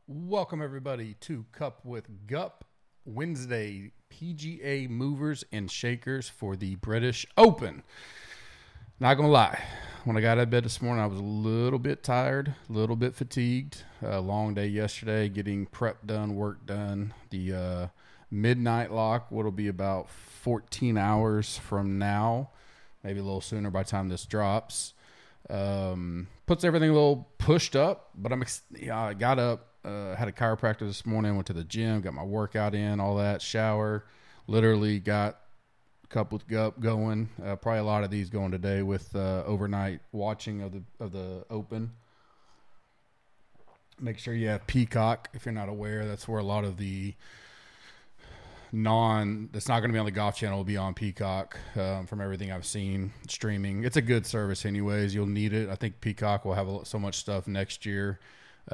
Welcome, everybody, to Cup with Gup Wednesday PGA movers and shakers for the British Open. Not going to lie, when I got out of bed this morning, I was a little bit tired, a little bit fatigued. A long day yesterday, getting prep done, work done. The midnight lock, what'll be about 14 hours from now, maybe a little sooner by the time this drops. Puts everything a little pushed up, but I got up. Had a chiropractor this morning, went to the gym, got my workout in, all that, shower, literally got Cup with Gup going. Probably a lot of these going today with overnight watching of the Open. Make sure you have Peacock. If you're not aware, that's where a lot of the that's not going to be on the Golf Channel will be on Peacock. From everything I've seen streaming, it's a good service anyways. You'll need it. I think Peacock will have so much stuff next year.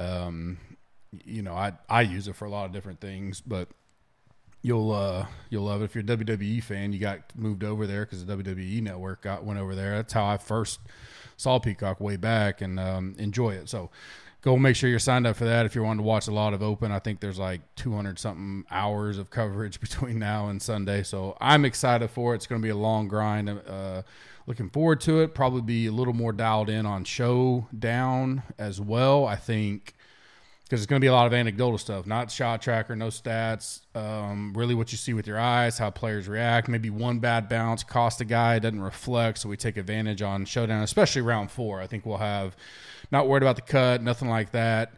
I use it for a lot of different things, but you'll love it. If you're a WWE fan, you got moved over there because the WWE network went over there. That's how I first saw Peacock way back, and enjoy it. So go make sure you're signed up for that if you're wanting to watch a lot of Open. I think there's like 200 something hours of coverage between now and Sunday, so I'm excited for it. It's going to be a long grind. Looking forward to it. Probably be a little more dialed in on showdown as well, I think, because it's going to be a lot of anecdotal stuff, not shot tracker, no stats, really what you see with your eyes, how players react. Maybe one bad bounce cost a guy, doesn't reflect, so we take advantage on showdown, especially round 4. I think we'll have not worried about the cut, nothing like that.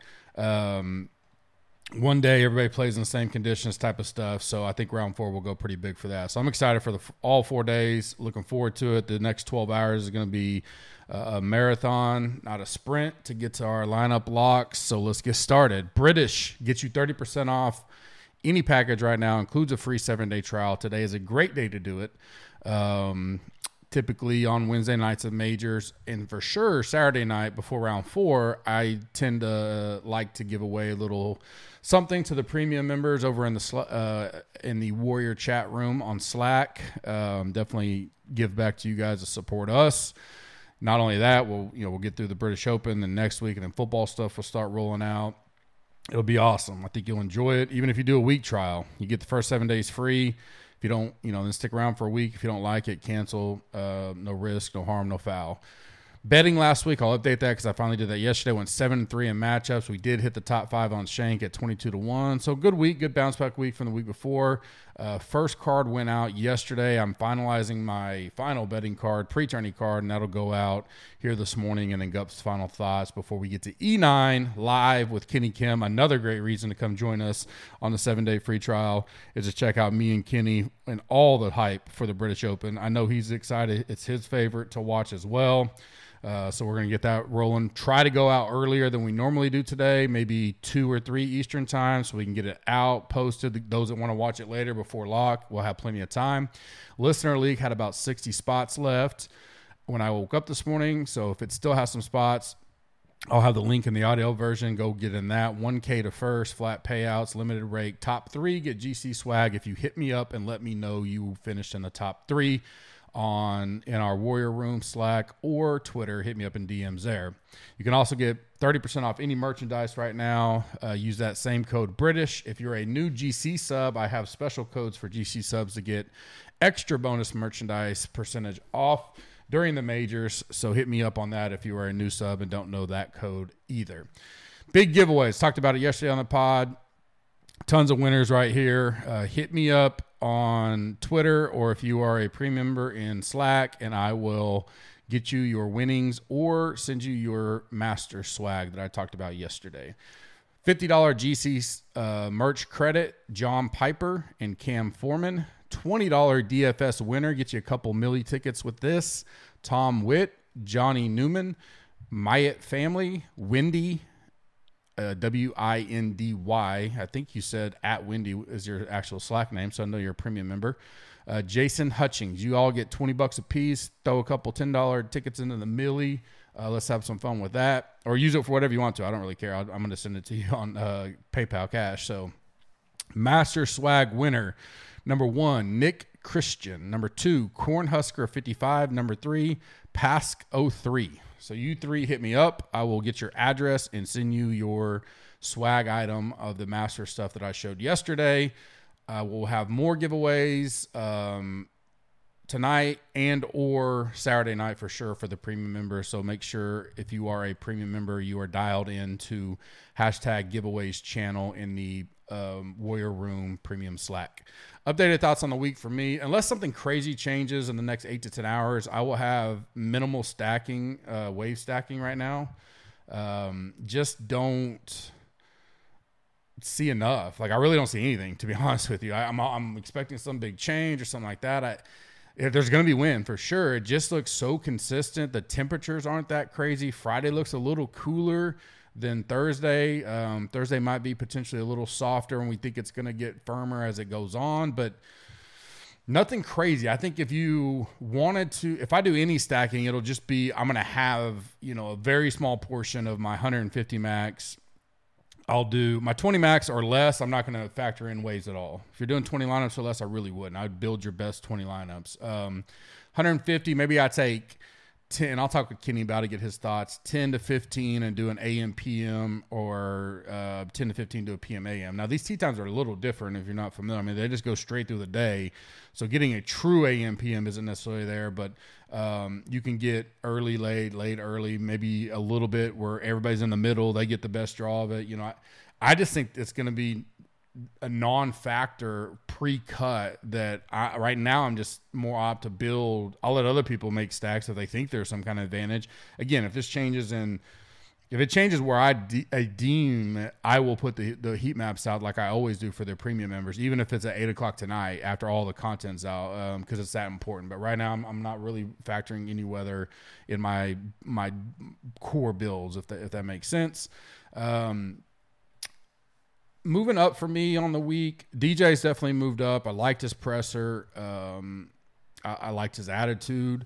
One day everybody plays in the same conditions type of stuff, so I think round 4 will go pretty big for that. So I'm excited for all 4 days, looking forward to it. The next 12 hours is going to be a marathon, not a sprint, to get to our lineup locks. So let's get started. British gets you 30% off any package right now, includes a free 7-day trial. Today is a great day to do it. Typically on Wednesday nights of majors, and for sure Saturday night before round 4, I tend to like to give away a little something to the premium members over in the Warrior chat room on Slack. Definitely give back to you guys to support us. Not only that, we'll get through the British Open, then next week, and then football stuff will start rolling out. It'll be awesome. I think you'll enjoy it. Even if you do a week trial, you get the first 7 days free. If you don't, then stick around for a week. If you don't like it, cancel. No risk, no harm, no foul. Betting last week, I'll update that because I finally did that yesterday. Went 7-3 in matchups. We did hit the top 5 on Shank at 22-1. So good week, good bounce back week from the week before. First card went out yesterday. I'm finalizing my final betting card, pre-tourney card, and that'll go out here this morning. And then Gup's final thoughts before we get to E9 live with Kenny Kim. Another great reason to come join us on the 7-day free trial is to check out me and Kenny and all the hype for the British Open. I know he's excited. It's his favorite to watch as well. So we're going to get that rolling. Try to go out earlier than we normally do today, maybe 2 or 3 Eastern time, so we can get it out, posted. Those that want to watch it later before lock, we'll have plenty of time. Listener League had about 60 spots left when I woke up this morning, so if it still has some spots, I'll have the link in the audio version. Go get in that. 1K to first, flat payouts, limited rate. Top 3 get GC swag if you hit me up and let me know you finished in the top 3 in our Warrior Room, Slack, or Twitter. Hit me up in DMs there. You can also get 30% off any merchandise right now. Use that same code British. If you're a new GC sub, I have special codes for GC subs to get extra bonus merchandise percentage off during the majors. So hit me up on that if you are a new sub and don't know that code either. Big giveaways. Talked about it yesterday on the pod. Tons of winners right here. Hit me up on Twitter, or if you are a premium member in Slack, and I will get you your winnings or send you your master swag that I talked about yesterday. $50 GC merch credit, John Piper and Cam Foreman. $20 DFS winner, get you a couple milli tickets with this. Tom Witt, Johnny Newman, Myatt Family, Wendy, Windy. I think you said @Windy is your actual Slack name, so I know you're a premium member. Jason Hutchings, you all get $20 a piece. Throw a couple $10 tickets into the milli. Let's have some fun with that, or use it for whatever you want to. I don't really care. I'm going to send it to you on PayPal Cash. So, master swag winner, number 1, Nick Christian. Number 2, Cornhusker 55. Number 3, Pask 03. So you 3 hit me up. I will get your address and send you your swag item of the master stuff that I showed yesterday. We'll have more giveaways tonight and or Saturday night for sure for the premium members. So make sure if you are a premium member, you are dialed into hashtag giveaways channel in the Warrior Room premium Slack. Updated thoughts on the week for me. Unless something crazy changes in the next 8 to 10 hours, I will have minimal stacking, wave stacking right now. Just don't see enough. Like, I really don't see anything, to be honest with you. I'm expecting some big change or something like that. If there's going to be wind for sure. It just looks so consistent. The temperatures aren't that crazy. Friday looks a little cooler than Thursday. Thursday might be potentially a little softer, and we think it's going to get firmer as it goes on, but nothing crazy. I think if you wanted to, if I do any stacking, it'll just be, I'm going to have, a very small portion of my 150 max. I'll do my 20 max or less. I'm not going to factor in waves at all. If you're doing 20 lineups or less, I really wouldn't. I'd build your best 20 lineups. 150, maybe I take 10. I'll talk with Kenny about it, get his thoughts. 10 to 15 and do an AM PM, or 10 to 15 do a PM AM. Now, these tee times are a little different if you're not familiar. I mean, they just go straight through the day. So getting a true AM PM isn't necessarily there, but you can get early, late, early, maybe a little bit where everybody's in the middle. They get the best draw of it. I just think it's going to be a non-factor pre-cut that right now I'm just more opt to build. I'll let other people make stacks if they think there's some kind of advantage. Again, if it changes where I deem, I will put the heat maps out like I always do for their premium members, even if it's at 8 o'clock tonight after all the content's out, because it's that important. But right now I'm not really factoring any weather in my core builds, if that makes sense. Moving up for me on the week, DJ's definitely moved up. I liked his presser. I liked his attitude.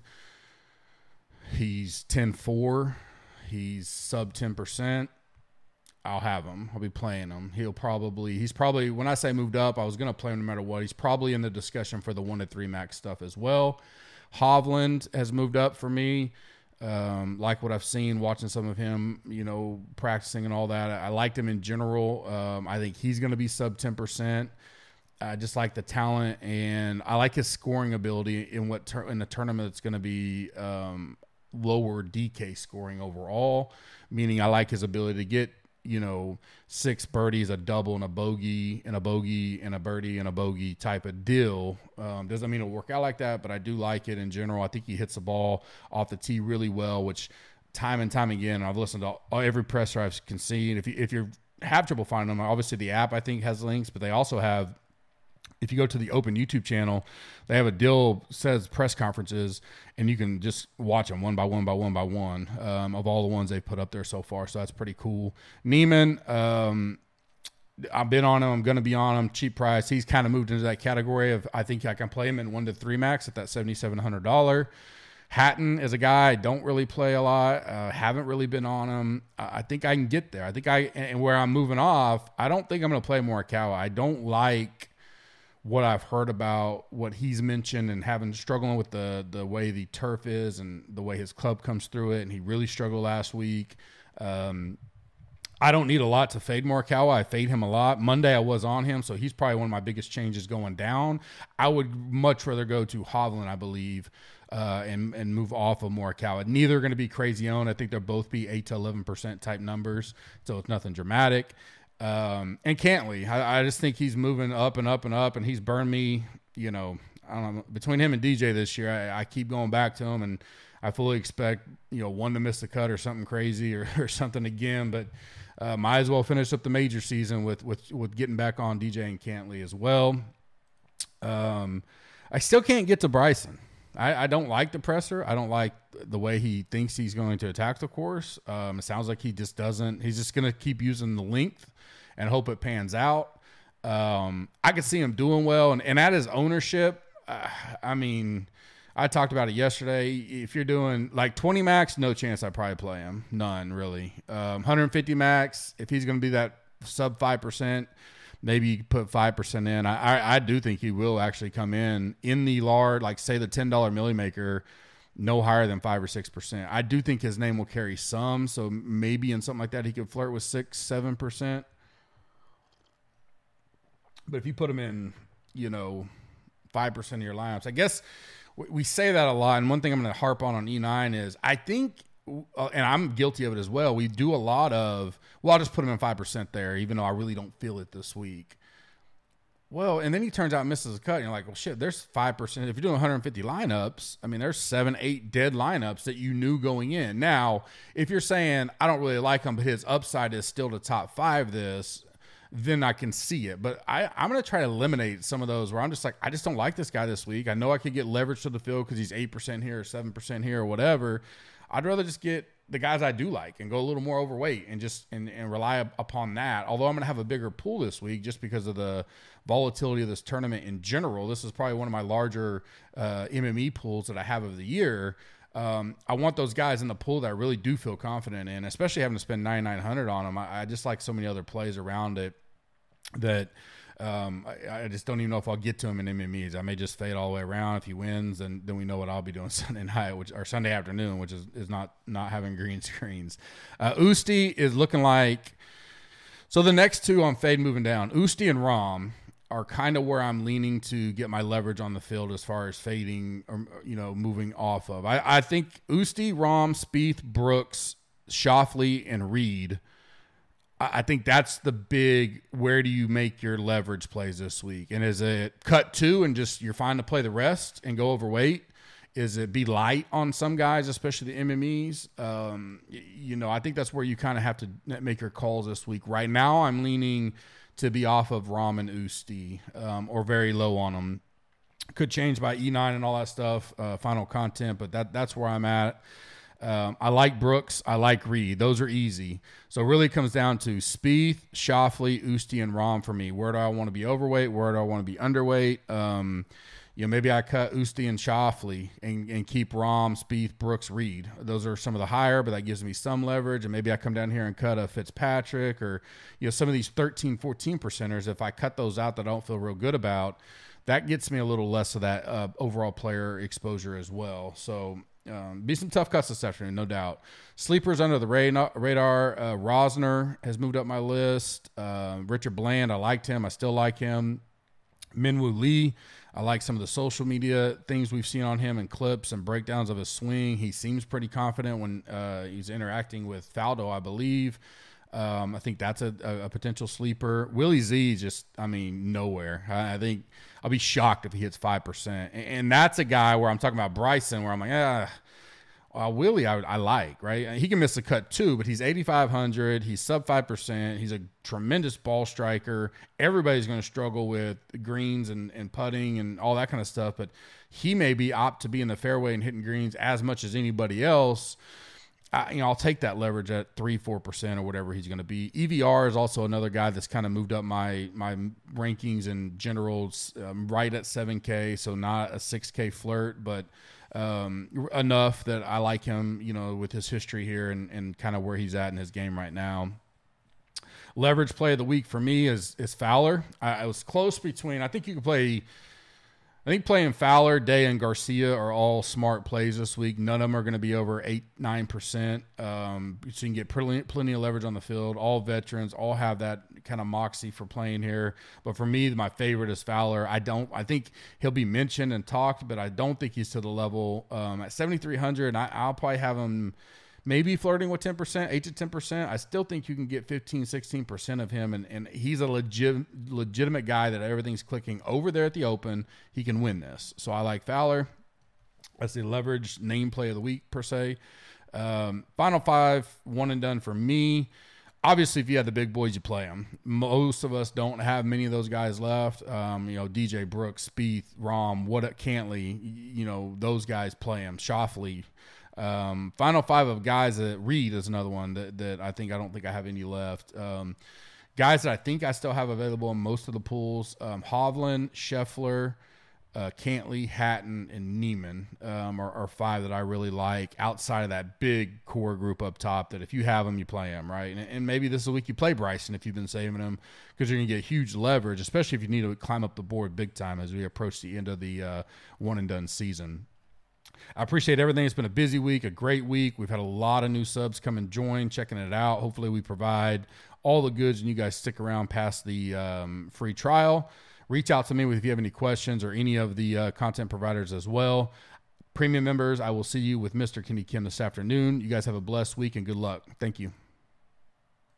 He's 10-4. He's sub 10%. I'll have him. I'll be playing him. He's probably, when I say moved up, I was going to play him no matter what. He's probably in the discussion for the 1 to 3 max stuff as well. Hovland has moved up for me. Like what I've seen, watching some of him, practicing and all that. I liked him in general. I think he's going to be sub 10%. I just like the talent, and I like his scoring ability in the tournament. It's going to be lower DK scoring overall, meaning I like his ability to get 6 birdies, a double, and a bogey, and a bogey, and a birdie, and a bogey type of deal. Doesn't mean it'll work out like that, but I do like it in general. I think he hits the ball off the tee really well, which time and time again, I've listened to every presser I can see. And if you have trouble finding them, obviously the app I think has links, but they also have, if you go to the Open YouTube channel, they have a deal says press conferences, and you can just watch them one by one of all the ones they've put up there so far. So that's pretty cool. Neiman, I've been on him. I'm going to be on him. Cheap price. He's kind of moved into that category of, I think I can play him in 1 to 3 max at that $7,700. Hatton is a guy I don't really play a lot. Haven't really been on him. I think I can get there. And where I'm moving off, I don't think I'm going to play Morikawa. I don't like what I've heard about what he's mentioned and struggling with the way the turf is and the way his club comes through it. And he really struggled last week. I don't need a lot to fade Morikawa. I fade him a lot. Monday I was on him, so he's probably one of my biggest changes going down. I would much rather go to Hovland, I believe, and move off of Morikawa. Neither are going to be crazy owned. I think they'll both be 8 to 11% type numbers, so it's nothing dramatic. And Cantley, I just think he's moving up and up and up, and he's burned me, I don't know, between him and DJ this year. I keep going back to him, and I fully expect, one to miss the cut or something crazy or something again, but might as well finish up the major season with getting back on DJ and Cantley as well. I still can't get to Bryson. I don't like the presser. I don't like the way he thinks he's going to attack the course. It sounds like he just doesn't. He's just going to keep using the length and hope it pans out. I could see him doing well. And at his ownership, I talked about it yesterday. If you're doing like 20 max, no chance I'd probably play him. None, really. 150 max, if he's going to be that sub 5%, maybe you put 5% in. I do think he will actually come in the large, like say the $10 Millie Maker. no higher than 5 or 6%. I do think his name will carry some, so maybe in something like that he could flirt with 6-7%. But if you put him in, 5% of your lineups, I guess we say that a lot. And one thing I'm going to harp on E9 is I think, and I'm guilty of it as well, we do a lot of, I'll just put him in 5% there, even though I really don't feel it this week. Well, and then he turns out and misses a cut, and you're like, well, shit, there's 5%. If you're doing 150 lineups, I mean, there's 7, 8 dead lineups that you knew going in. Now, if you're saying, I don't really like him, but his upside is still the top 5 then I can see it. But I'm going to try to eliminate some of those where I'm just like, I just don't like this guy this week. I know I could get leverage to the field because he's 8% here or 7% here or whatever. I'd rather just get the guys I do like and go a little more overweight and just and rely upon that. Although I'm going to have a bigger pool this week just because of the volatility of this tournament in general. This is probably one of my larger MME pools that I have of the year. I want those guys in the pool that I really do feel confident in, especially having to spend $9,900 on them. I just like so many other plays around it that I just don't even know if I'll get to him in MMEs. I may just fade all the way around. If he wins, then we know what I'll be doing Sunday night, or Sunday afternoon, which is not having green screens. Usti is looking like, so the next two on fade moving down, Usti and Rom are kind of where I'm leaning to get my leverage on the field as far as fading or, moving off of. I think Usti, Rom, Spieth, Brooks, Schauffele, and Reed, I think that's the big, where do you make your leverage plays this week? And is it cut 2 and just you're fine to play the rest and go overweight? Is it be light on some guys, especially the MMEs? I think that's where you kind of have to make your calls this week. Right now, I'm leaning to be off of Rom and Usti, or very low on them. Could change by E9 and all that stuff, final content, but that's where I'm at. I like Brooks. I like Reed. Those are easy. So it really comes down to Spieth, Schauffele, Usti, and Rom for me. Where do I want to be overweight? Where do I want to be underweight? Maybe I cut Usti and Schauffele and keep Rom, Spieth, Brooks, Reed. Those are some of the higher, but that gives me some leverage. And maybe I come down here and cut a Fitzpatrick or, some of these 13, 14%ers. If I cut those out that I don't feel real good about, that gets me a little less of that overall player exposure as well. So, be some tough cuts this afternoon, no doubt. Sleepers under the radar. Rosner has moved up my list. Richard Bland, I liked him. I still like him. Minwoo Lee, I like some of the social media things we've seen on him and clips and breakdowns of his swing. He seems pretty confident when he's interacting with Faldo, I believe. I think that's a potential sleeper. Willie Z, just, nowhere. I think I'll be shocked if he hits 5%. And that's a guy where I'm talking about Bryson, where I'm like, Willie, I like, right? He can miss a cut too, but he's 8,500. He's sub 5%. He's a tremendous ball striker. Everybody's going to struggle with greens and putting and all that kind of stuff, but he may be opt to be in the fairway and hitting greens as much as anybody else. I'll take that leverage at 3-4% or whatever he's going to be. EVR is also another guy that's kind of moved up my rankings in general, right at 7K, so not a 6K flirt, but enough that I like him, with his history here and kind of where he's at in his game right now. Leverage play of the week for me is Fowler. I was close between, I think playing Fowler, Day, and Garcia are all smart plays this week. None of them are going to be over 8-9%. So you can get plenty of leverage on the field. All veterans, all have that kind of moxie for playing here. But for me, my favorite is Fowler. I think he'll be mentioned and talked, but I don't think he's to the level. At 7,300, I'll probably have him maybe flirting with 10%, 8-10%. I still think you can get 15-16% of him, and he's a legitimate guy that everything's clicking over there at the Open. He can win this. So I like Fowler. That's the leverage name play of the week, per se. Final 5, one and done for me. Obviously, if you have the big boys, you play them. Most of us don't have many of those guys left. DJ Brooks, Spieth, Rom, Cantley, those guys play them. Schauffele. Final 5 of guys that Reed is another one that I don't think I have any left. Guys that I think I still have available in most of the pools, Hovland, Scheffler, Cantley, Hatton, and Neiman are 5 that I really like outside of that big core group up top that if you have them, you play them, right? And maybe this is a week you play Bryson if you've been saving him because you're going to get huge leverage, especially if you need to climb up the board big time as we approach the end of the one-and-done season. I appreciate everything. It's been a busy week, a great week. We've had a lot of new subs come and join, checking it out. Hopefully we provide all the goods and you guys stick around past the free trial. Reach out to me if you have any questions or any of the content providers as well. Premium members, I will see you with Mr. Kenny Kim this afternoon. You guys have a blessed week and good luck. Thank you.